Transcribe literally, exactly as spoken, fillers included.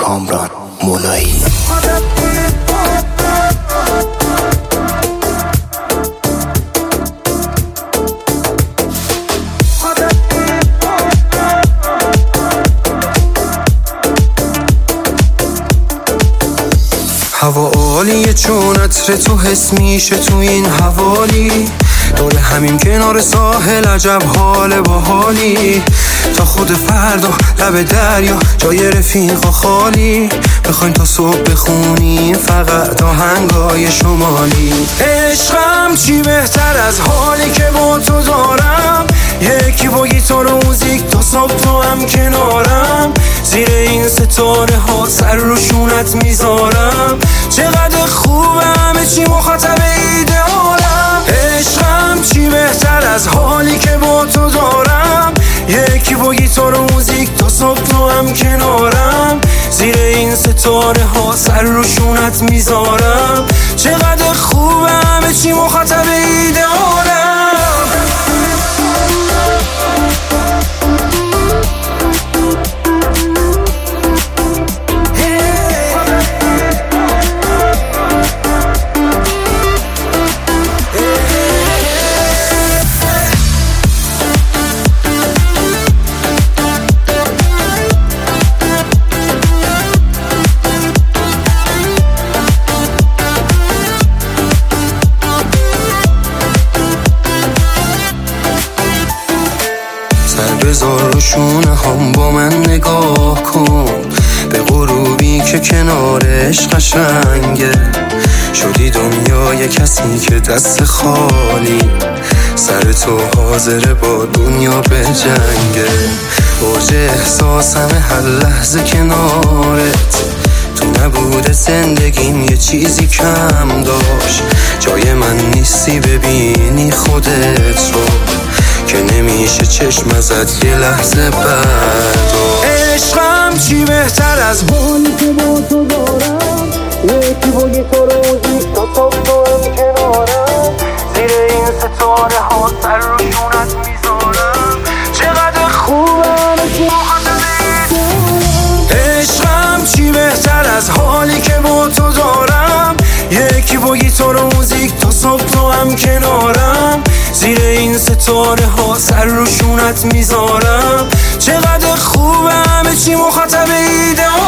کامران مولایی. هوا عالیه چون عطر تو حس میشه تو این حوالی، دور همین کنار ساحل عجب حال باحالی، تا خود فردا لب دریا جای رفیقا خالی، بخوایم تا صبح بخونیم فقط آهنگای شمالی. عشقم چی بهتر از حالی که با تو دارم، یکی با گیتار و موزیک تا صبح تو هم کنارم، زیر این ستاره ها سر رو شونت میذارم، چقدر خوبه همه چی مخاطب ایدئالم. عشقم چی بهتر از حالی که با تو دارم، یکی با گیتار و موزیک تا صبح تو هم کنارم، زیر این ستاره ها سر رو شونت میذارم، چقدر خوبه همه چی مخاطب ایدئالم. بذار رو شونه هم با من نگاه کن، به غروبی که کنارش قشنگه، شدی دنیای کسی که دست خالی، سر تو حاضره با دنیا به جنگه، اوج احساسم هر لحظه کنارت، تو نبوده زندگیم یه چیزی کم داشت، جای من نیستی ببینی خودت رو، که نمیشه چشم ازت یه لحظه برداشت. عشقم چی بهتر از حالی که با تو دارم، یکی با گیتار و موزیک تا صبح تو هم کنارم، زیر این ستاره ها سر رو شونت میذارم، چقدر خوبه همه چی مخاطب ایدئالم. عشقم چی بهتر از حالی که با تو دارم، یکی با گیتار و موزیک تا صبح تو هم کنارم، زیر این ستاره ها سر رو شونت میذارم، چقدر خوبه همه چی مخاطب ایدئالم.